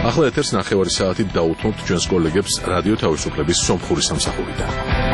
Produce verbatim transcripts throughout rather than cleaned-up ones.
ახლა ეთერს ნახევარი საათით დაუთმობთ ჩვენს კოლეგებს რადიო თავისუფლების სომხური სამსახურიდან.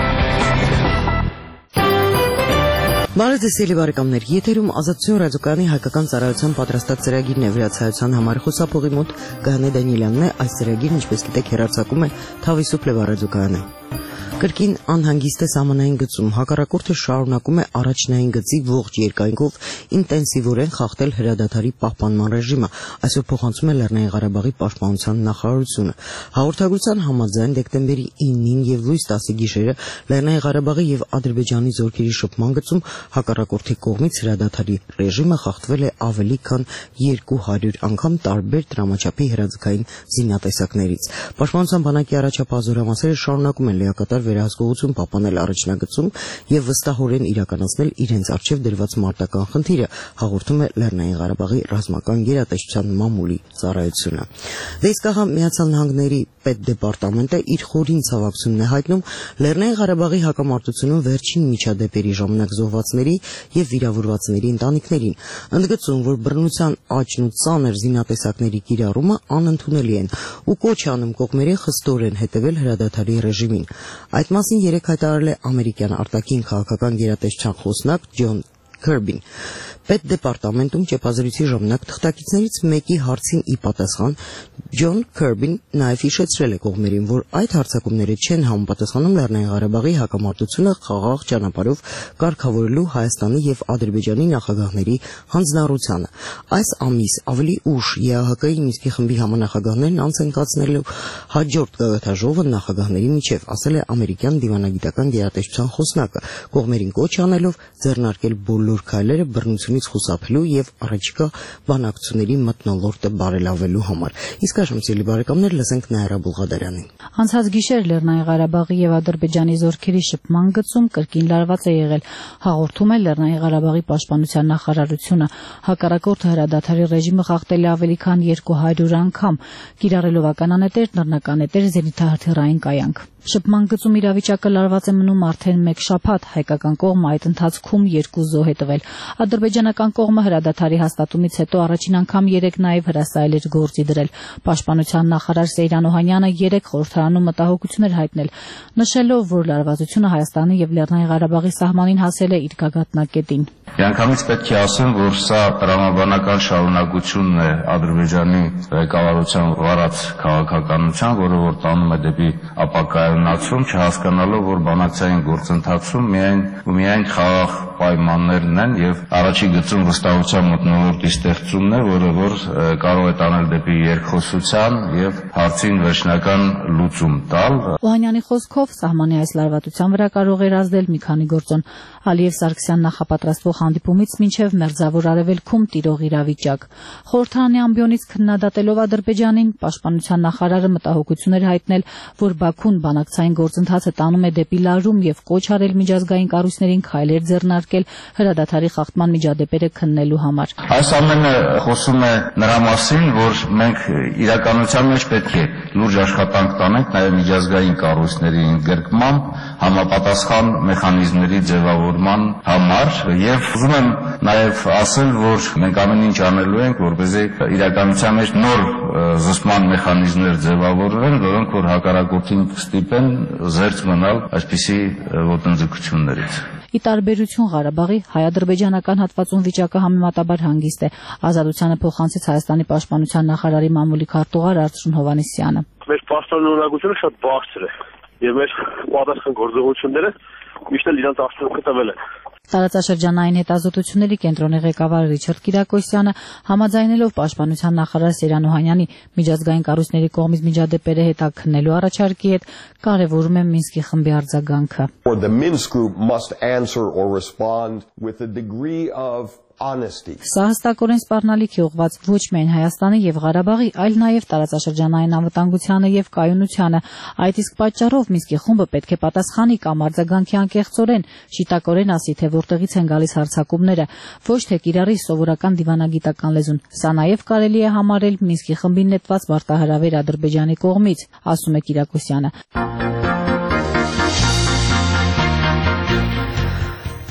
Բարեձեզ բարեկամներ, եթերում ազատություն ռադիոկայանի հայկական ծառայության պատրաստած ծրագիրն է վերացայության համար խոսափողի մոտ Գայանե Դանիելյանն է. Այս ծրագիրն, ինչպես գիտեք, հեռարձակում է Թավիսուփլե ռադիոկայանը. Կրկին անհանգիստ է սահմանային գծում, հակառակորդը շարունակում է առաջնային գծի ողջ երկայնքով ինտենսիվորեն խախտել հրադադարի պահպանման ռեժիմը, այսօր փոխանցում է Լեռնային Ղարաբաղի պաշտպանության նախարարությունը։ Հաղորդագրության համաձայն դեկտեմբերի ինին եւ լույս տասի գիշերը Լեռնային Ղարաբաղի եւ Ադրբեջանի զորքերի շփման գծում հակառակորդի կողմից հրադադարի ռեժիմը խախտվել է ավելի քան երկու հարյուր անգամ տարբեր դրամաչափի հրաձգային զինատեսակներից։ Պաշտպանության բանակի առաջապահ շարունակում են լիակատար վերահսկողություն պահպանել առաջնագծում եւ վստահորեն իրականացնել իրենց առջեւ դրված մարտական խնդիրը, հաղորդում է Լեռնային Ղարաբաղի ռազմական գերատեսչության մամուլի ծառայությունը։ Դեսկահամ Միացյալ Նահանգների պետդեպարտամենտը իր խորին ցավակցությունն է հայտնում Լեռնային Ղարաբաղի հակամարտությունում վերջին միջադեպերի ժամանակ զոհվածների եւ վիրավորվածների ընտանիքներին, ընդգծում, որ բռնության աճն ու ծանր զինատեսակների կիրառումը անընդունելի են ու կոչ անում կողմերին խստորեն հետևել հրադադարի ռեժիմին։ Այդ մասին երեկ հայտարարել է ամերիկյան արտաքին քաղաքական գերատեսչության խոսնակ Ջոն Քերբին։ Պետդեպարտամենտում ճեպազրույցի ժամանակ թղթակիցներից մեկի հարցին ի պատասխան Ջոն Քերբին նաև հիշեցրել է կողմերին, որ այդ հարձակումները չեն համապատասխանում Լեռնային Ղարաբաղի հակամարտությունը խաղաղ ճանապարհով կարգավորելու Հայաստանի եւ Ադրբեջանի նախագահների հանձնառությանը։ Այս ամիս ավելի ուշ ԵԱՀԿ-ի Մինսկի խմբի համանախագահներն անց են կացնելու հաջորդ գագաթաժողովը նախագահների միջև, ասել է ամերիկյան դիվանագիտական գերատեսչության խոսնակը, կողմերին կոչ անելով ձեռնարկել բոլոր քայլերը բռնությունից խուսափելու եւ առաջիկա բանակցությունների մթնոլորտը բարելավելու համար։ Իսկ այժմ ցելի բարեկամներ լսենք Նաիրա Բուլղադարյանին։ Անցած գիշեր Լեռնային Ղարաբաղի եւ Ադրբեջանի զորքերի շփման գծում կրկին լարված է եղել, հաղորդում է Լեռնային Ղարաբաղի պաշտպանության նախարարությունը։ Հակառակորդը հրադադարի ռեժիմը խախտել է ավելի քան երկու հարյուր անգամ, կիրառելով ականանետեր, նռնականետեր, զենիթահրթիռային կայանք։ Շփման գծում իրավիճակը լարված է մնում արդեն մեկ շաբաթ, հայկական կողմը այդ ընթացքում երկու զոհ է տվել։ Ադրբեջանական կողմը հրադադարի հաստատումից հետո առաջին անգամ երեք նաև հրասայել էր գործի դրել։ Պաշտպանության նախարար Սեյրան Օհանյանը երեք խորհրդարանում մտահոգություն էր հայտնել, նշելով, որ լարվածությունը Հայաստանի եւ Լեռնային Ղարաբաղի սահմանին հասել է իր գագաթնակետին։ Միանգամից պետք է ասեմ, որ սա տրամաբանական շարունակությունն է Ադրբեջանի ղեկավարության վարած քաղաքականության, որը որ տանում է դեպի ապակայունացում, չհասկանալով, որ բանակցային գործընթացում միայն ու միայն խաղաղ պայմաններն են եւ առաջի գծում վստահության մթնոլորտի ստեղծումն է, որը որ կարող է տանել դեպի երկխոսության եւ հարցին վերջնական լուծում տալ։ Օհանյանի խոսքով սահմանի այս լարվածության վրա կարող էր ազդել մի քանի գործոն։ Ալիև Սարգսյան նախապատրաստվող հանդիպումից մինչև Մերձավոր Արևելքում տիրող իրավիճակ։ Խորհրդարանի ամբիոնից քննադատելով Ադրբեջանին, պաշտպանության նախարարը մտահոգություն էր հայտնել, որ Բաքուն բանակցային գործընթացը տանում է դեպի լարում եւ կոչ արել միջազգային կառույցներին քայլեր ձեռնարկել հրադադարի խախտման միջադեպերը քննելու համար։ Այս ամենը խոսում է նրա մասին, որ մենք իրականության մեջ պետք է լուրջ աշխատանք տանենք նաեւ միջազգային կառույցների ընդգրկմամբ, համապատասխան մեխանիզմների ձևավորման համար եւ ուզում եմ նաեւ ասել, որ մենք ամեն ինչ անելու ենք, որպեսզի իրականության մեջ նոր զսպման մեխանիզմներ ձևավորվեն, որոնք որ հակառակորդին կստիպեն զերծ մնալ այսպիսի ոտնձգություններից։ Ի տարբերություն Ղարաբաղի, հայ-ադրբեջանական հատվածում վիճակը համեմատաբար հանգիստ է։ Ազատությանը փոխանցեց Հայաստանի պաշտպանության նախարարի մամուլի քարտուղար Արծրուն Հովհաննիսյանը։ Մեր պաշտպանողությունը շատ բարձր է եւ մեր պատասխան գործողությունները միշտ էլ իրանց արդյունքը տվել են։ Տարածաշրջանային հետազոտությունների կենտրոնի ղեկավար Ռիչարդ Կիրակոսյանը համաձայնելով պաշտպանության նախարար Սեյրան Օհանյանի միջազգային կառույցների կողմից միջադեպերը հետաքննելու առաջարկի հետ կարևորում է Մինսկի խմբի արձագանքը։ The Minsk group must answer or respond with a degree of honesty. Սա հստակորեն սպառնալիք է ուղղված ոչ միայն Հայաստանի եւ Ղարաբաղի, այլ նաեւ տարածաշրջանային անվտանգությանը եւ կայունությանը։ Այդ իսկ պատճառով Մինսկի խումբը պետք է պատասխանի կամ արձագանքի անկեղծորեն, շիտակորեն ասի, թե որտեղից են գալիս հարձակումները, ոչ թե կիրառի սովորական դիվանագիտական լեզուն։ Սա նաեւ կարելի է համարել Մինսկի խմբին նետված մարտահրավեր Ադրբեջանի կողմից, ասում է Կիրակոսյանը։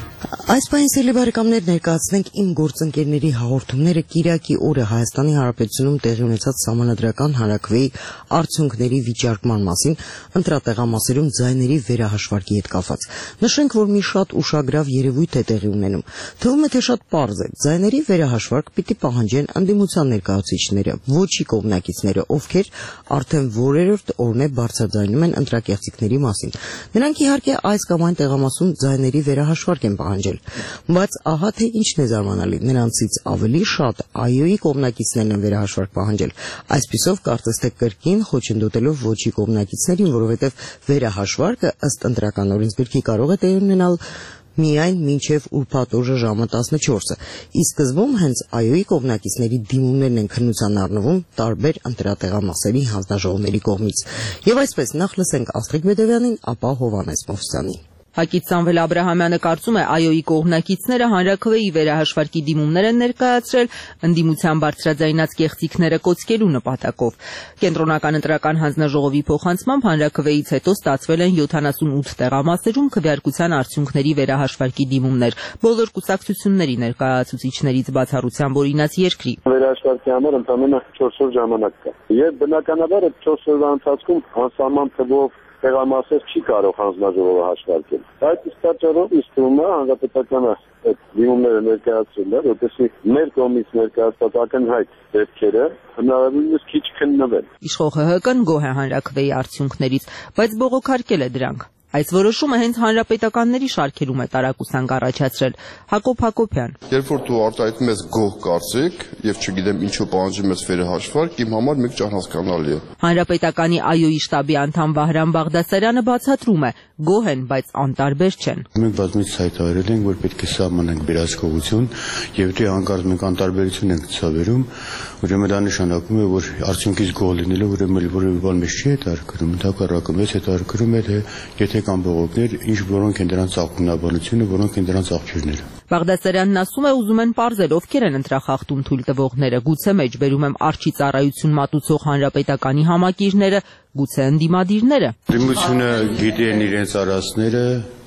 Այս պահին սիրելի բարեկամներ ներկայացնենք իմ գործընկերների հաղորդումները Կիրակի օրը Հայաստանի Հանրապետությունում տեղի ունեցած սահմանադրական հանրաքվեի արդյունքների վիճարկման մասին ընտրատեղամասերում ձայների վերահաշվարկի հետ կապված։ Նշենք, որ մի շատ ուշագրավ երևույթ է տեղի ունենում։ Թվում է, թե շատ պարզ է։ Ձայների վերահաշվարկ պիտի պահանջեն ընդդիմության ներկայացուցիչները, ոչի կողմնակիցները, ովքեր արդեն որերորդ օրն է բարձրաձայնում են ընտրակեղծիքների մասին։ Նրանք իհարկե այս կամ այն տեղամասում ձայների վերահաշվարկ են պահանջել։ Բայց ահա թե ինչն է զարմանալի, նրանցից ավելի շատ ԱՅՈ-ի կողմնակիցներն են վերահաշվարկ պահանջել։ Այսպիսով կարծես թե կրկին խոչընդոտելով ոչի կողմնակիցներին, որովհետև վերահաշվարկը ըստ ընտրական օրենսգրքի կարող է տեղի ունենալ միայն մինչև ուրբաթ օրը ժամը տասնչորսը։ Ի սկզբում հենց ԱՅՈ-ի կողմնակիցների դիմումներն են քննության առնվում տարբեր ընտրատեղամասերի հանձնաժողովների կողմից։ Եվ այսպես նախ լսենք Աստղիկ Բեդևյանին, ապա Հովհաննես Մովսյանին։ Հակից Սամվել Աբրահամյանը կարծում է ԱՅՈ-ի կողմնակիցները հանրաքվեի վերահաշվարկի դիմումներ են ներկայացրել ընդդիմության բարձրաձայնած կեղծիքները կոծկելու նպատակով։ Կենտրոնական ընտրական հանձնաժողովի փոխանցմամբ հանրաքվեից հետո ստացվել են յոթանասունութ տեղամասերում քվեարկության արդյունքների վերահաշվարկի դիմումներ բոլոր կուսակցությունների ներկայացուցիչներից բացառությամբ օրինաց երկրի։ Վերահաշվարկի համար ընդամենը չորս օր ժամանակ կա։ Եվ բնականաբար այդ չորս օրվա ընթացքում անսահման թվով տեղամասեր չի կարող հանձնաժողովը հաշվարկել։ Այդ պատճառով իսկ թվում է հանրապետականը այդ դիմումները ներկայացրել է, որպեսզի մեր կողմից ներկայացված ակնհայտ դեպքերը հնարավորինս քիչ քննվեն։ Իշխող ՀՀԿ-ն գոհ է հանրաքվեի արդյունքներից, բայց բողոքարկել է դրանք։ Այս որոշումը հենց հանրապետականների շարքերում է տարակուսանք առաջացրել։ Հակոբ Հակոբյան։ Երբ որ դու արտահայտում ես գոհ կարծիք եւ չգիտեմ ինչու պահանջում ես վերահաշվարկ, իմ համար մեկ ճան հասկանալի է։ Հանրապետականի ԱՅՈ-ի շտաբի անդամ Վահրամ Բաղդասարյանը բացատրում է, գոհ են, բայց անտարբեր չեն։ Մենք բազմից հայտարարել ենք, որ պետք է սահմանենք վերահսկողություն եւ դե հանկարծ մենք անտարբերություն ենք ցավերում, ուրեմն դա նշանակում է, որ արդյունքից գոհ լինելը ուրեմն որևէ բան մեզ չի հետաքրքրում, ընդհակառակը մեզ հետաքրքրում է, թե եթե կան բողոքներ, ինչ որոնք են դրանց աղբնաբանությունը, որոնք են դրանց աղբյուրները։ Բաղդասարյանն ասում է, ուզում են պարզել ովքեր են ընտրախախտում թույլ տվողները, գուցե մեջբերում եմ արջի ծառայություն մատուցող հանրապետականի համակիրները, գուցե ընդդիմադիրները։ Դիմությունը գիտեն իրենց արածները,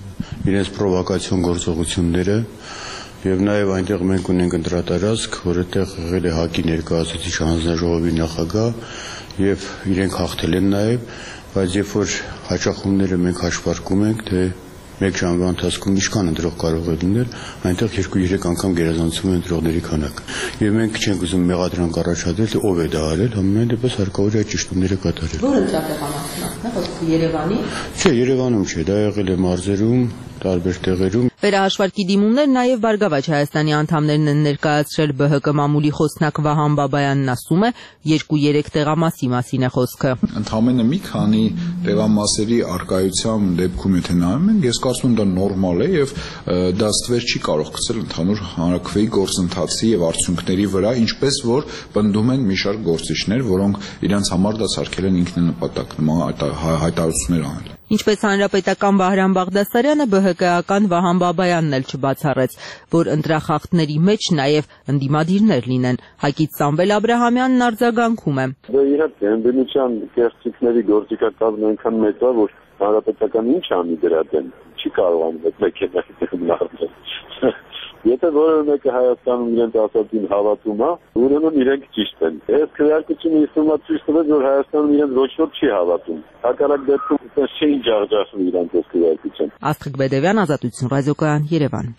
իրենց պրովոկացիոն գործողությունները, եւ նաեւ այնտեղ մենք ունենք ընտրատարածք, որտեղ եղել է ՀԱԿ-ի ներկայացուցիչ հանձնաժողովի նախագահ եւ իրենք հաղթել են նաեւ, բայց երբ որ հաճախումները մենք հաշվարկում ենք, թե մեկ ժամվա ընթացքում ինչքան ընտրող կարող է լինել, այնտեղ երկու-երեք անգամ գերազանցում է ընտրողների քանակը։ Եվ մենք չենք ուզում մեղադրանք առաջադրել, թե ով է դա արել, համենայն դեպս հարկավոր է այդ ճշտումները կատարել։ Ո՞ր ընտրատեղամասն է, խոսքը Երևանի։ Չէ, Երևանում չէ, դա եղել է մարզերում, տարբեր տեղերում։ Վերահաշվարկի դիմումներ նաև Բարգավաճ Հայաստանի անդամներն են ներկայացրել ԲՀԿ մամուլի խոսնակ Վահան Բաբայանն ասում է, երկու-երեք տեղամասի մասին է խոսքը։ Ընդամենը մի քանի տեղամասերի արկայության դեպքում եթե նայում ենք, ես կարծում եմ դա նորմալ է եւ դա ստվեր չի կարող գցել ընդհանուր հանրաքվեի գործընթացի եւ արդյունքների վրա, ինչպես որ պնդում են մի շարք գործիչներ, որոնք իրենց համար դա սարքել են ինքնանպատակ նման հայտարարություններ անել։ Ինչպես հանրապետական Վահրամ Բաղդասարյանը, ԲՀԿ-ական Վահան Բաբայանն էլ չբացառեց, որ ընտրախախտների մեջ նաև ընդդիմադիրներ լինեն։ Հակից Սամվել Աբրահամյանն արձագանքում է։ Դա իհարկե ընդդիմության կեղծիքների գործիքակազմը այնքան մեծ է, որ հանրապետական ինչ անի դրա դեմ, չի կարողանում այդ մեքենայի լարվել։ Եթե որևէ մեկը Հայաստանում իրենց ասածին հավատում է, ուրեմն իրենք ճիշտ են։ Այս քվեարկությունը ինֆորմացիա ցույց որ Հայաստանում իրենց ոչ ոք չի հավատում։ Հակառակ դեպքում այդպես չէին ջախջախում իրենց այս քվեարկության։ Աստղիկ Բեդևյան, Ազատություն ռադիոկայան, Երևան։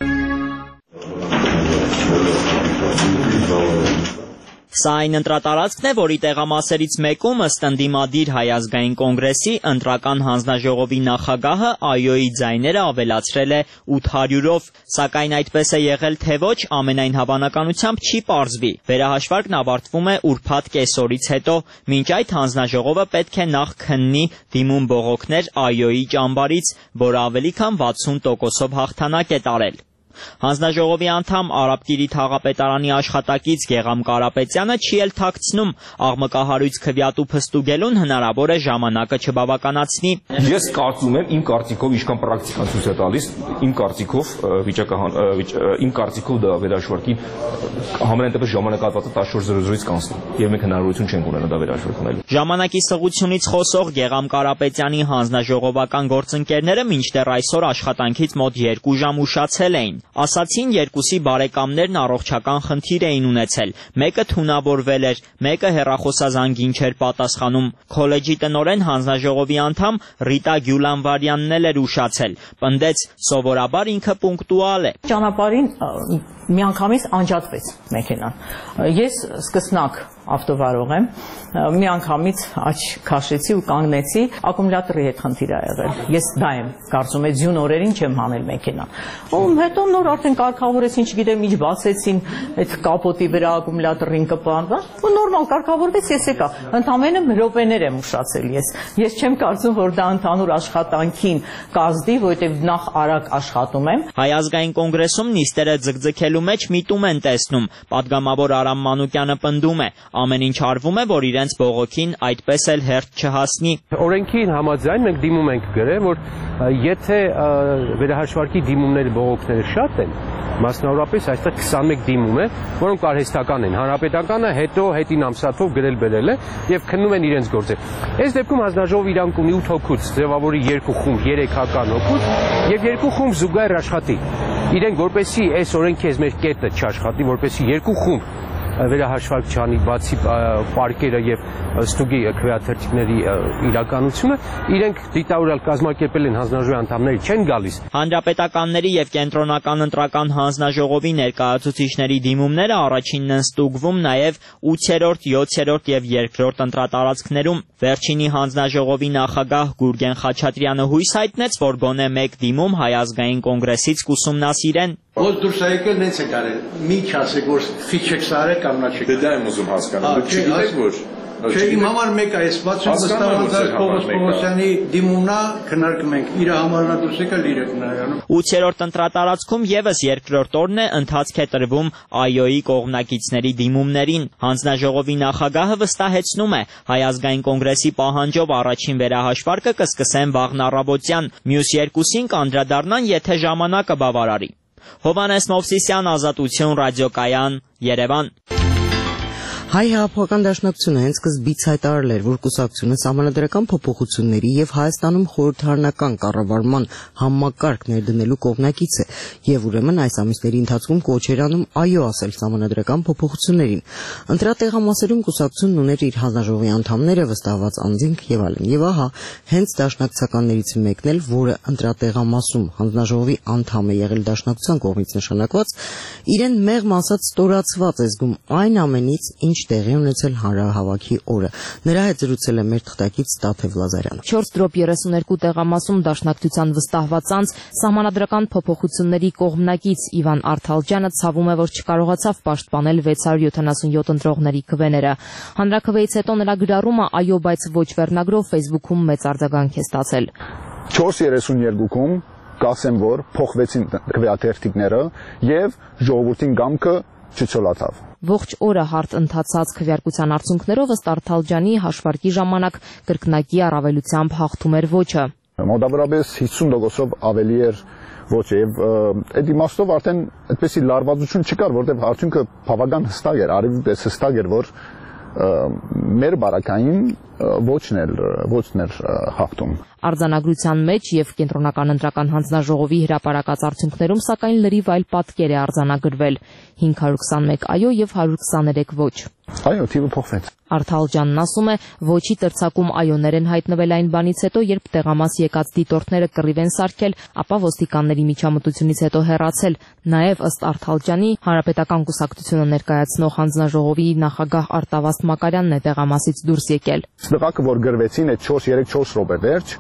Սա այն ընտրատարածքն է, որի տեղամասերից մեկում ըստ ընդդիմադիր Հայ ազգային կոնգրեսի ընտրական հանձնաժողովի նախագահը ԱՅՈ-ի ձայները ավելացրել է ութ հարյուրով, սակայն այդպես է եղել թե ոչ, ամենայն հավանականությամբ չի պարզվի։ Վերահաշվարկն ավարտվում է ուրբաթ կեսօրից հետո, մինչ այդ հանձնաժողովը պետք է նախ քննի դիմում բողոքներ ԱՅՈ-ի ճամբարից, որը ավելի քան վաթսուն տոկոսով հաղթանակ է տարել։ Հանձնաժողովի անդամ Արաբկիրի թաղապետարանի աշխատակից Գեղամ Կարապետյանը չի էլ թաքցնում աղմկահարույց քվեատու փստուգելուն հնարավոր է ժամանակը չբավականացնի։ Ես կարծում եմ, իմ կարծիքով ինչքան պրակտիկան ցույց է տալիս, իմ կարծիքով վիճակը իմ կարծիքով դա վերահաշվարկի համենայն դեպս ժամանակահատվածը տասնչորս զրո զրոից կանցնի, եւ մենք հնարավորություն չենք ունենա դա վերահաշվարկել։ Ժամանակի սղությունից խոսող Գեղամ Կարապետյանի հանձնաժողովական գործընկերները մինչդեռ այսօր աշխատանքից մոտ երկու ժամ ուշացել էին։ Ասացին երկուսի բարեկամներն առողջական խնդիր էին ունեցել, մեկը թունավորվել էր, մեկը հեռախոսազանգին չէր պատասխանում։ Քոլեջի տնօրեն հանձնաժողովի անդամ Ռիտա Գյուլանվարյանն էլ էր ուշացել, պնդեց սովորաբար ինքը պունկտուալ է։ Ճանապարհին միանգամից անջատվեց մեքենան։ Ես սկսնակ ավտովարող եմ, միանգամից աչ քաշեցի ու կանգնեցի, ակումուլյատորի հետ խնդիր ա եղել։ Ես դա եմ կարծում եմ ձյուն օրերին չեմ հանել մեքենան։ Ու հետո նոր արդեն կարգավորեցին, չգիտեմ ինչ բացեցին, այդ կապոտի վրա ակումուլյատորին կպան, ու նորմալ կարգավորվեց, ես եկա։ Ընդամենը րոպեներ եմ ուշացել ես։ Ես չեմ կարծում, որ դա ընդհանուր աշխատանքին կազդի, որովհետև նախ արագ աշխատում եմ։ Հայ ազգային կոնգրեսում նիստերը ձգձգելու մեջ միտում են տեսնում։ Պատգամավոր Արամ Մանուկյանը պնդում է, ամեն ինչ արվում է, որ իրենց բողոքին այդպես էլ հերթ չհասնի։ Օրենքին համաձայն մենք դիմում ենք գրել, որ եթե վերահաշվարկի դիմումները բողոքները շատ են, մասնավորապես այստեղ քսանմեկ դիմում է, որոնք արհեստական են։ Հանրապետականը հետո հետին ամսաթով գրել բերել է եւ քննում են իրենց գործեր։ Այս դեպքում հանձնաժողովը իրանք ունի ութ հոգուց, ձևավորի երկու խումբ, երեք հական հոգուց եւ երկու խումբ զուգահեռ աշխատի։ Իրենք որպեսի այս օրենքի այս մեր կետը չաշխատի, որպեսի երկու խումբ վերահաշվարկ չանի, բացի պարկերը եւ ստուգի քվեաթերթիկների իրականությունը, իրենք դիտավորյալ կազմակերպել են հանձնաժողովի անդամները չեն գալիս։ Հանրապետականների եւ կենտրոնական ընտրական հանձնաժողովի ներկայացուցիչների դիմումները առաջինն են ստուգվում նաեւ ութերորդ, յոթերորդ եւ երկրորդ ընտրատարածքներում։ Վերջինի հանձնաժողովի նախագահ Գուրգեն Խաչատրյանը հույս հայտնեց, որ գոնե մեկ դիմում Հայ ազգային կոնգրեսից կուսումնասիրեն։ Ո՞ր դուրս եկել նենց է կարել։ Մի չասեք, որ ֆիքշեք սարեք կամ նա չեք։ Դա եմ ուզում հասկանալ։ Դուք չգիտեք որ Չէ, իմ համար մեկ է, ես բացում վստահված Պողոս Պողոսյանի դիմումնա քննարկում ենք։ Իր համարն դուրս եկել իր քննարկում։ ութերորդ ընտրատարածքում եւս երկրորդ օրն է ընթացք է տրվում ԱՅՈ-ի կողմնակիցների դիմումներին։ Հանձնաժողովի նախագահը վստահեցնում է, Հայ ազգային կոնգրեսի պահանջով առաջին վերահաշվարկը կսկսեն վաղն առավոտյան, մյուս երկուսին կանդրադառնան, եթե ժամանակը բավարարի։ Հովհաննես Մովսիսյան, Ազատություն, Ռադիոկայան, Երևան։ Հայ հեղափոխական դաշնակցությունը հենց սկզբից հայտարարել էր, որ կուսակցությունը սահմանադրական փոփոխությունների եւ Հայաստանում խորհրդարանական կառավարման համակարգ ներդնելու կողմնակից է եւ ուրեմն այս ամիսների ընթացքում կոչ էր անում այո ասել սահմանադրական փոփոխություններին։ Ընտրատեղամասերում կուսակցությունն ուներ իր հանձնաժողովի անդամները, վստահված անձինք եւ այլն։ Եվ ահա հենց դաշնակցականներից մեկն էլ, որը ընտրատեղամասում հանձնաժողովի անդամ է եղել դաշնակցության կողմից նշանակված, իրեն մեղմ ասած ստորացված է զգում այն ամենից, ինչ տեղի ունեցել հանրահավաքի օրը։ Նրա հետ զրուցել է մեր թղթակից Տաթև Լազարյանը։ չորս երեսուներկու տեղամասում դաշնակցության վստահված անձ սահմանադրական փոփոխությունների կողմնակից Իվան Արթալջյանը ցավում է, որ չկարողացավ պաշտպանել վեց հարյուր յոթանասունյոթ ընտրողների քվեները։ Հանրաքվեից հետո նրա գրառումը այո, բայց ոչ վերնագրով Facebook-ում մեծ արձագանք է ստացել։ չորս երեսուներկուում կասեմ, որ փոխվեցին քվեաթերթիկները եւ ժողովրդին գամքը չցոլացավ։ Ողջ օրը հարթ ընթացած քվեարկության արդյունքներով ըստ Արթալջյանի հաշվարկի ժամանակ կրկնակի առավելությամբ հաղթում էր ոչը։ Մոտավորապես հիսուն տոկոսով ավելի էր ոչը եւ այդ իմաստով արդեն այդպեսի լարվածություն չկար, որտեղ արդյունքը բավական հստակ էր, արևի պես հստակ էր, որ մեր բարակային ոչն էր, ոչն էր հաղթում։ Արձանագրության մեջ եւ կենտրոնական ընտրական հանձնաժողովի հրապարակած արդյունքներում սակայն լրիվ այլ պատկեր է արձանագրվել՝ հինգ հարյուր քսանմեկ այո եւ հարյուր քսաներեք ոչ։ Այո, թիվը փոխվեց։ Արթալջյանն ասում է, ոչի տրցակում այոներ են հայտնվել այն բանից հետո, երբ տեղամաս եկած դիտորդները կռիվ են սարքել, ապա ոստիկանների միջամտությունից հետո հեռացել։ Նաեւ ըստ Արթալջյանի հանրապետական կուսակցությունը ներկայացնող հանձնաժողովի նախագահ Արտավազդ Մակարյանն է տեղամասից դուրս եկել։ Տղաքը, որ գրվեցին այդ չորս երեք չորս րոպե վերջ,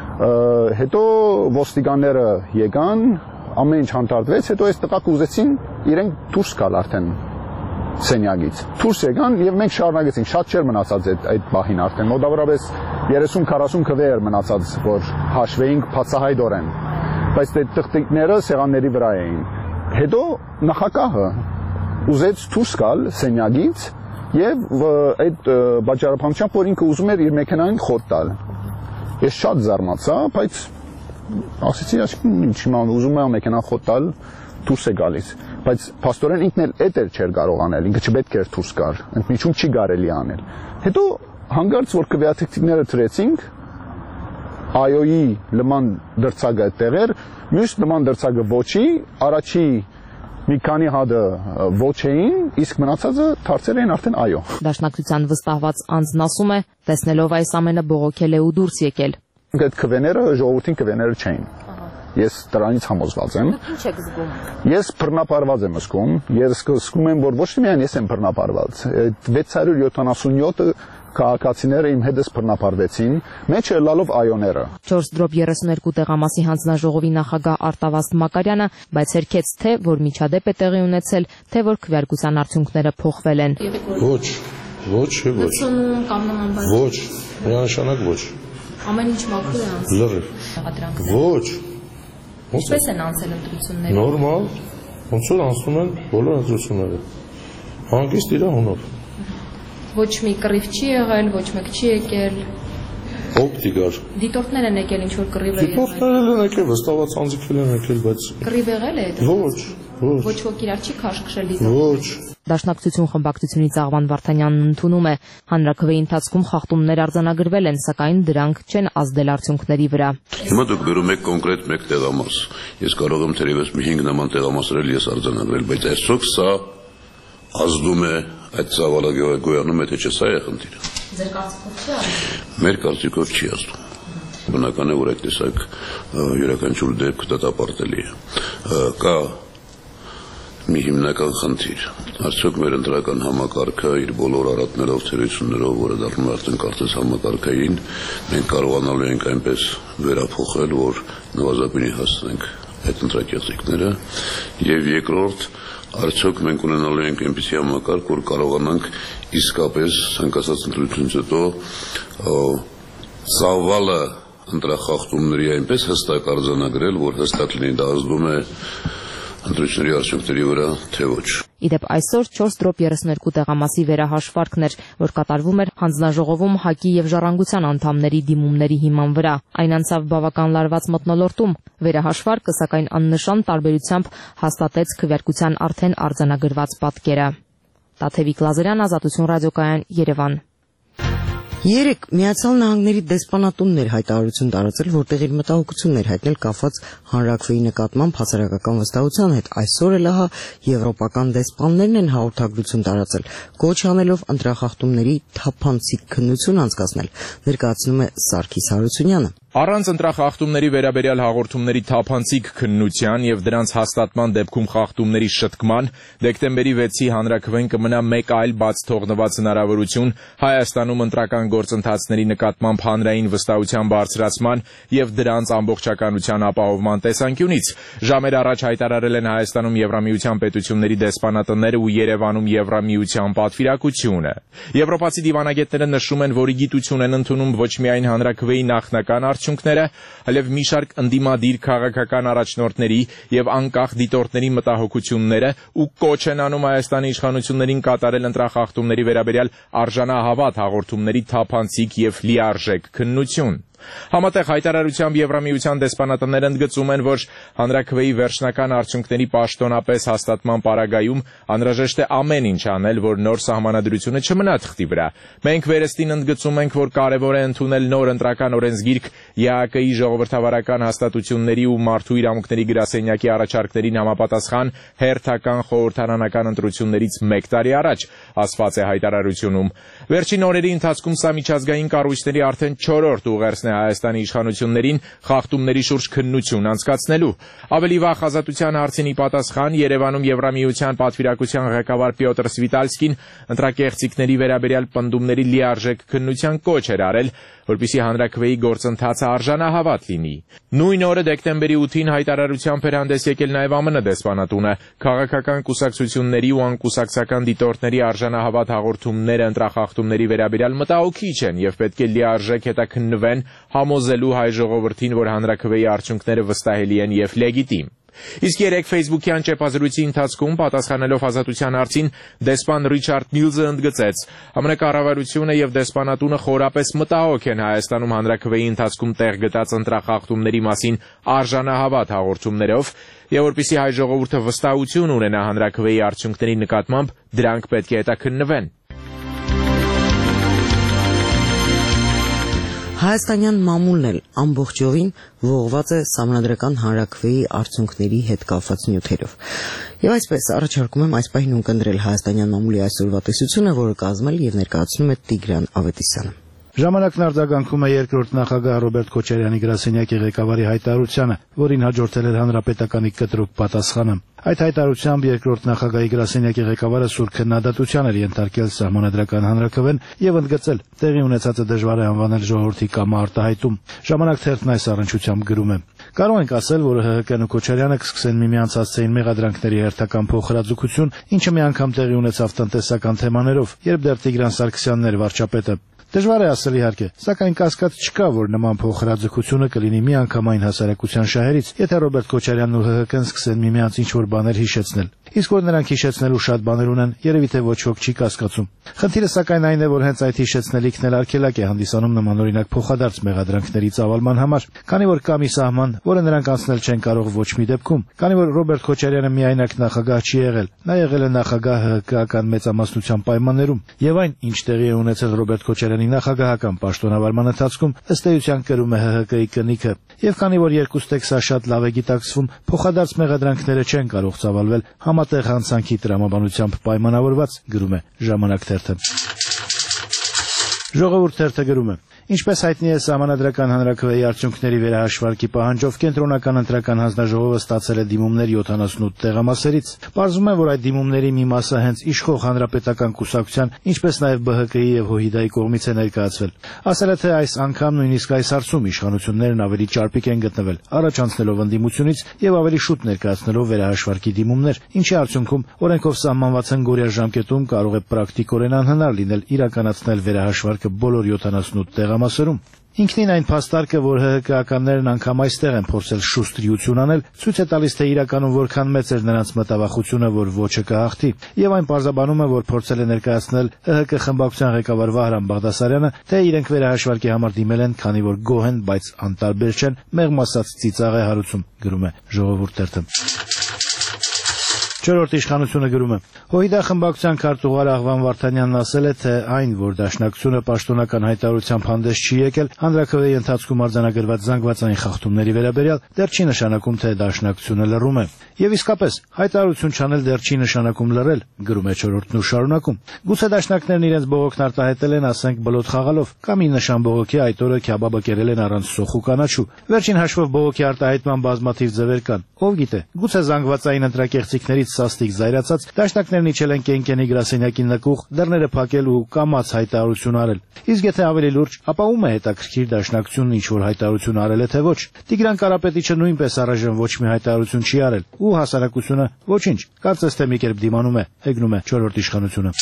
հետո ոստիկանները եկան, ամեն ինչ հանդարտվեց, հետո այս տղաքը ուզեցին իրենք դուրս գալ արդեն սենյակից։ Դուրս եկան եւ մենք շարունակեցինք, շատ չէր մնացած այդ այդ բահին արդեն, մոտավորապես երեսուն քառասուն քվե էր մնացած, որ հաշվեինք բացահայտորեն, բայց այդ տղտիկները սեղանների վրա էին։ Հետո նախագահը ուզեց դուրս գալ սենյակից եւ այդ բաժարապանությամբ, որ ինքը ուզում էր իր մեքենային խոտ տալ։ Ես շատ զարմացա, բայց ասեցի, ինչ հիմա ուզում եմ մեքենան խոտ տալ, դուրս է գալիս, բայց փաստորեն ինքն էլ էդ էլ չէր կարող անել, ինքը չպետք էր դուրս գար, ընդմիջում չի կարելի անել։ Հետո հանկարծ որ քվեաթերթիկները դրեցինք, այոյի նման դրցակը տեղեր, մյուս նման դրցակը ոչի, առաջի մի քանի հատը ոչ էին, իսկ մնացածը դարձել էին արդեն այո։ Դաշնակցության վստահված անձն ասում է, տեսնելով այս ամենը բողոքել է ու դուրս եկել։ Այդ քվեները ժողովրդին քվեները չէին։ Ես դրանից համոզված եմ։ Ինչ եք զգում։ Ես բռնապարված եմ զգում, ես զգում եմ, որ ոչ միայն ես եմ բռնապարված, վեց հարյուր յոթանասունյոթ քաղաքացիները իմ հետս բռնապարվեցին, մեջը լալով այոները։ չորս դրոպ երեսուներկու տեղամասի հանձնաժողովի նախագահ Արտավազդ Մակարյանը բայցերքեց թե որ միջադեպ է տեղի ունեցել, թե որ քվեարկության արդյունքները փոխվել են։ Ոչ, ոչ, ոչ։ կամ նման բան։ Ոչ, միանշանակ ոչ։ Ամեն ինչ մաքուր է անցել։ Լրիվ։ Ոչ։ Ինչպես են անցել ընտրությունները։ Նորմալ, ոնց որ անցնում են բոլոր ընտրությունները։ Հանգիստ իր հունով։ Ոչ մի կռիվ չի եղել, ոչ մեկ չի եկել։ Ով դիգար։ Դիտորդներ են եկել, ինչ որ կռիվ է եղել։ Դիտորդներ են եկել, վստահված անձիկվել են եկել, բայց կռիվ եղել է։ Ոչ, ոչ։ Ոչ ոք իրար չի քաշքշել դիտորդներ։ Ոչ։ Դաշնակցություն խմբակցությունից Աղվան Վարդանյանն ընդունում է, հանրաքվեի ընթացքում խախտումներ արձանագրվել են, սակայն դրանք չեն ազդել արդյունքների վրա։ Հիմա դուք բերում եք կոնկրետ մեկ տեղամաս։ Ես կարող եմ թերևս մի հինգ նման տեղամասերել ես արձանագրել, բայց այսօք սա ազդում է այդ ծավալը գոյանում է, թե չէ սա է խնդիրը։ Ձեր կարծիքով չի ազդում։ Մեր կարծիքով չի ազդում։ Բնական է, որ այդ տեսակ յուրաքանչյուր դեպք դատապարտելի է։ Կա մի հիմնական խնդիր։ Արդյոք մեր ընտրական համակարգը իր բոլոր առատներով, թերություններով, որը դառնում է արդեն կարծես համակարգային, մենք կարողանալու ենք այնպես վերափոխել, որ նվազագույնի հասնենք այդ ընտրակեղծիքները, եւ երկրորդ, արդյոք մենք ունենալու ենք այնպիսի համակարգ, որ կարողանանք իսկապես ցանկացած ընտրությունից հետո ծավալը ընտրախախտումների այնպես հստակ արձանագրել, որ հստակ լինի դա ազդում է ընտրությունների արդյունքների վրա, թե ոչ։ Իդեպ այսօր չորս դրոպ երեսուներկու տեղամասի վերահաշվարկն էր, որ կատարվում էր հանձնաժողովում ՀԱԿ-ի եւ Ժառանգության անդամների դիմումների հիման վրա։ Այն անցավ բավական լարված մթնոլորտում։ Վերահաշվարկը, սակայն աննշան տարբերությամբ հաստատեց քվեարկության արդեն արձանագրված պատկերը։ Տաթևիկ Լազարյան, Ազատություն ռադիոկայան, Երևան։ Երեք Միացյալ Նահանգների դեսպանատունն էր հայտարարություն տարածել, որտեղ իր մտահոգությունն էր հայտնել կապված հանրաքվեի նկատմամբ հասարակական վստահության հետ։ Այսօր էլ ահա եվրոպական դեսպաններն են հաղորդագրություն տարածել, կոչ անելով ընտրախախտումների թափանցիկ քննություն անցկացնել, ներկայացնում է Սարգիս Հարությունյանը։ Առանց ընտրախախտումների վերաբերյալ հաղորդումների թափանցիկ քննության եւ դրանց հաստատման դեպքում խախտումների շտկման դեկտեմբերի վեցի հանրաքվեն կմնա մեկ այլ բաց թողնված հնարավորություն Հայաստանում ընտրական գործընթացների նկատմամբ հանրային վստահության բարձրացման եւ դրանց ամբողջականության ապահովման տեսանկյունից։ Ժամեր առաջ հայտարարել են Հայաստանում Եվրամիության պետությունների դեսպանատները ու Երևանում Եվրամիության պատվիրակությունը։ Եվրոպացի դիվանագետները նշում են, որ գիտություն են ընդունում ոչ միայն հանրաքվեի նախնական արդյունքները, այլև մի շարք ընդդիմադիր քաղաքական առաջնորդների եւ անկախ դիտորդների մտահոգությունները ու կոչ են անում Հայաստանի իշխանություններին կատարել ընտրախախտումների վերաբերյալ արժանահավատ հաղորդումների թափանցիկ եւ լիարժեք քննություն։ Համատեղ հայտարարությամբ Եվրամիության դեսպանատները ընդգծում են, որ հանրաքվեի վերջնական արդյունքների պաշտոնապես հաստատման պարագայում անհրաժեշտ է ամեն ինչ անել, որ նոր սահմանադրությունը չմնա թղթի վրա։ Մենք վերստին ընդգծում ենք, որ կարևոր է ընդունել նոր ընտրական օրենսգիրք ԵԱԿ-ի ժողովրդավարական հաստատությունների ու մարդու իրավունքների գրասենյակի առաջարկներին համապատասխան հերթական խորհրդարանական ընտրություններից մեկ տարի առաջ, ասված է հայտարարությունում։ Վերջին օրերի ընթացքում սա միջազգային կառույցների արդեն չորրորդ ուղերձն է Հայաստանի իշխանություններին խախտումների շուրջ քննություն անցկացնելու։ Ավելի վաղ ազատության հարցին ի պատասխան Երևանում Եվրամիության պատվիրակության ղեկավար Պյոտր Սվիտալսկին ընտրակեղծիքների վերաբերյալ պնդումների լիարժեք քննության կոչ էր արել, որպեսզի հանրաքվեի գործընթացը արժանահավատ լինի։ Նույն օրը դեկտեմբերի ութին հայտարարությամբ էր հանդես եկել նաև ԱՄՆ դեսպանատունը։ Քաղաքական կուսակցությունների ու անկուսակցական դիտորդների արժանահավատ հաղորդումները ընտրախախտումների վերաբերյալ մտահոգիչ են եւ պետք է լիարժեք հետաքննվեն համոզելու հայ ժողովրդին, որ հանրաքվեի արդյունքները վստահելի են եւ լեգիտիմ։ Իսկ երեք Facebook-յան ճեպազրույցի ընթացքում պատասխանելով ազատության հարցին դեսպան Ռիչարդ Միլզը ընդգծեց. ԱՄՆ կառավարությունը եւ դեսպանատունը խորապես մտահոգ են Հայաստանում հանրաքվեի ընթացքում տեղ գտած ընտրախախտումների մասին արժանահավատ հաղորդումներով եւ որպեսզի հայ ժողովուրդը վստահություն ունենա հանրաքվեի արդյունքների նկատմամբ, դրանք պետք է հետաքննվեն։ Հայաստանյան մամուլն էլ ամբողջովին ողված է Սահմանադրական հանրաքվեի արդյունքների հետ կապված նյութերով։ Եվ այսպես առաջարկում եմ այս պահին ունկնդրել Հայաստանյան մամուլի այսօրվա տեսությունը, որը կազմել եւ ներկայացնում է Տիգրան Ավետիսյանը։ Ժամանակն արձագանքում է երկրորդ նախագահ Ռոբերտ Քոչարյանի գրասենյակի ղեկավարի հայտարարությանը, որին հաջորդել էր հանրապետականի կտրուկ պատասխանը։ Այդ հայտարարությամբ երկրորդ նախագահի գրասենյակի ղեկավարը սուր քննադատության էր ենթարկել Սահմանադրական հանրաքվեն եւ ընդգծել տեղի ունեցածը դժվար է անվանել ժողովրդի կամարտահայտում։ Ժամանակ թերթն այս առնչությամբ գրում է. Կարող ենք ասել, որ ՀՀԿ-ն ու Քոչարյանը կսկսեն միմյանց հասցեին մեղադրանքների հերթական փոխհրաձգություն, ինչը միանգամ տեղի ունեցավ տնտեսական թեմաներով, երբ դեռ Տիգրան Սարգսյանն էր վարչապետը։ Դժվար է ասել իհարկե, սակայն կասկած չկա, որ նման փոխհրաձգությունը կլինի միանգամայն հասարակության շահերից, եթե Ռոբերտ Քոչարյանն ու ՀՀԿ-ն սկսեն միմյանց ինչ-որ բաներ հիշեցնել։ Իսկ որ նրանք հիշեցնելու շատ բաներ ունեն, երևի թե ոչ ոք չի կասկածում։ Խնդիրը սակայն այն է, որ հենց այդ հիշեցնելիքն էլ արգելակ է հանդիսանում նմանօրինակ փոխադարձ մեղադրանքների ծավալման համար, քանի որ կա մի սահման, որը նրանք անցնել չեն կարող ոչ մի դեպքում, քանի որ Ռոբերտ Քոչարյանը միայնակ նախագահ չի եղել, նա եղել է նախագահ ՀՀԿ-ական մեծամասնության պայմաններում, եւ այն, ինչ տեղի է ունեցել Ռոբերտ Քոչարյանի նախագահական պաշտոնավարման ընթացքում, ըստ էության կրում է ՀՀԿ-ի կնիքը, եւ քանի որ երկուս տեք սա շատ լավ է գիտակցվում, փոխադարձ մեղադրանքները չեն կարող ծավալվել համատեղ հանցանքի տրամաբանությամբ պայմանավորված, գրում է Ժամանակ թերթը։ Ժողովուրդ թերթը գրում է. Ինչպես հայտնի է, Սահմանադրական հանրաքվեի արդյունքների վերահաշվարկի պահանջով կենտրոնական ընտրական հանձնաժողովը ստացել է դիմումներ յոթանասունութ տեղամասերից։ Պարզվում է, որ այդ դիմումների մի մասը հենց իշխող հանրապետական կուսակցության, ինչպես նաև ԲՀԿ-ի եւ ՀՅԴ-ի կողմից է ներկայացվել։ Ասել է, թե այս անգամ նույնիսկ այս հարցում իշխանություններն ավելի ճարպիկ են գտնվել, առաջ անցնելով ընդդիմությունից եւ ավելի շուտ ներկայացնելով վերահաշվարկի դիմումներ, ինչի արդյունքում օրենքով սահմանված հնգօրյա ժամկետում կարող է պրակտիկորեն անհնար լինել իրականացնել վերահաշվարկը բոլոր յոթանասունութ տեղամասերում։ Ինքնին այն փաստարկը, որ ՀՀԿ-ականներն անգամ այստեղ են փորձել շուստրիություն անել, ցույց է տալիս, թե իրականում որքան մեծ էր նրանց մտավախությունը, որ ոչը կհաղթի, եւ այն պարզաբանում է, որ փորձել է ներկայացնել ՀՀԿ խմբակցության ղեկավար Վահրամ Բաղդասարյանը, թե իրենք վերահաշվարկի համար դիմել են, քանի որ գոհ են, բայց անտարբեր չեն, մեղմ ասած ծիծաղ է հարուցում, գրում է Ժողովուրդ թերթը։ Չորրորդ իշխանությունը գրում է. ՀՅԴ խմբակցության քարտուղար Աղվան Վարդանյանն ասել է, թե այն, որ Դաշնակցությունը պաշտոնական հայտարարությամբ հանդես չի եկել, հանրաքվեի ընթացքում արձանագրված զանգվածային խախտումների վերաբերյալ, դեռ չի նշանակում, թե Դաշնակցությունը լռում է։ Եվ իսկապես, հայտարարություն չանել դեռ չի նշանակում լռել, գրում է Չորրորդն ու շարունակում։ Գուցե դաշնակներն իրենց բողոքն արտահայտել են, ասենք, բլոթ խաղալով, կամ ի նշան բողոքի այդ օրը քյաբաբը կերել են առանց սոխ ու կանաչու։ Վերջին հաշվով բողոքի արտահայտման բազմաթիվ ձևեր կան։ Ով գիտե, գուցե զանգվածային ընտրակեղծիքներից սաստիկ զայրացած դաշնակներն իջել են Կենկենի գրասենյակի նկուղ, դռները փակել ու կամաց հայտարարություն արել։ Իսկ եթե ավելի լուրջ, ապա ում է հետաքրքիր Դաշնակցությունն ինչ որ հայտարարություն արել է թե ոչ։ Տիգրան Կարապետիչը նույնպես առայժմ ոչ մի հայտարարություն չի արել, ու հասարակությունը ոչինչ, կարծես թե մի կերպ դիմանում է, հեգնում է Չորրորդ իշխանությունը։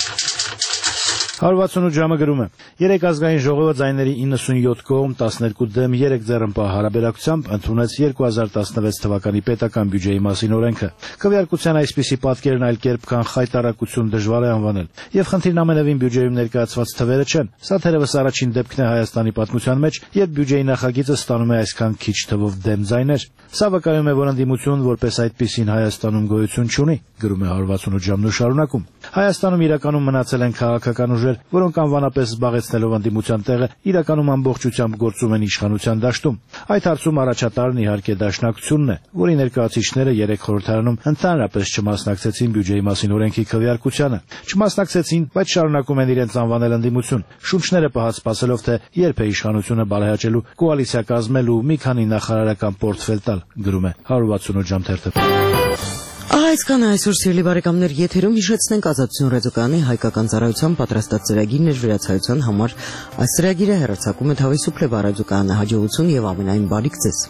հարյուր վաթսունութ ժամը գրում է. երեք ազգային ժողովը ձայների իննսունյոթ կողմ տասներկու դեմ երեք ձեռնպահ հարաբերակցությամբ ընդունեց երկու հազար տասնվեց թվականի պետական բյուջեի մասին օրենքը։ Քվեարկության այսպիսի պատկերն այլ կերպ քան խայտարակություն դժվար է անվանել, եւ խնդիրն ամենևին բյուջեում ներկայացված թվերը չեն։ Սա թերևս առաջին դեպքն է Հայաստանի պատմության մեջ, երբ բյուջեի նախագիծը ստանում է այսքան քիչ թվով դեմ ձայներ։ Սա վկայում է, որ ընդդիմություն որպես այդպիսին Հայաստանում գոյություն չունի, գրում է հարյուր վաթսունութ ժամն ու շարունակում։ Հայաստանում իրականում մնացել են քաղաքական ուժեր, որոնք անվանապես զբաղեցնելով ընդդիմության տեղը իրականում ամբողջությամբ գործում են իշխանության դաշտում։ Այդ հարցում առաջատարն իհարկե Դաշնակցությունն է, որի ներկայացուցիչները երեք խորհրդարանում ընդհանրապես չմասնակցեցին բյուջեի մասին օրենքի քվեարկությանը։ Չմասնակցեցին, բայց շարունակում են իրենց անվանել ընդդիմություն, շունչները պահած սպասելով, թե երբ է իշխանությունը բարեհաճելու, կոալիցիա կազմելու ու մի քանի նախարարական պորտֆել տալ, գրում է հարյուր վաթսունութ ժամ թերթը։ Այսքան այսօր սիրելի բարեկամներ, եթերում հիշեցնենք Ազատություն ռադիոկայանի հայկական ծառայության պատրաստած ծրագիրն էր վերացայության համար։ Այս ծրագիրը հեռարձակում է Թավիսուփլե ռադիոկայանը, հաջողություն եւ ամենայն բարիք ձեզ։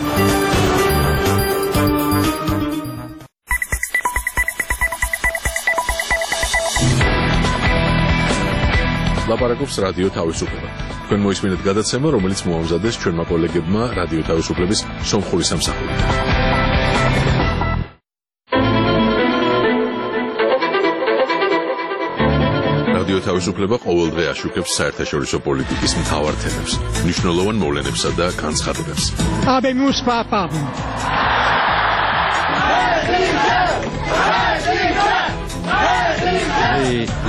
Լապարակով ռադիո Թավիսուփլե։ Քան մոյսմինդ գադացեմը, რომელიც մոամզադես չորմա կոլեգեբմա ռադիո Թավիսուփլեբիս սոմխորի սամսախորի։ Ռադիո Թավիսուփլեբը ყოველ დღე աշուկებს საერთაშორისო პოლიტიკის მთავარ თემებს, მნიშვნელოვან მოვლენებსა და განცხადებებს. Habemus papam.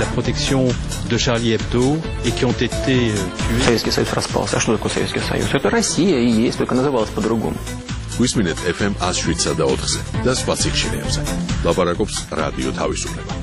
la protection de Charlie Hebdo et qui ont été tués. Советский Союз распался. А что такое Советский Союз? Это Россия и есть, только называлась по-другому. Გვისმინეთ ეფ ემ one oh seven და ოთხზე და სხვა სიხშირეებზე. ლაპარაკობს რადიო თავისუფლება.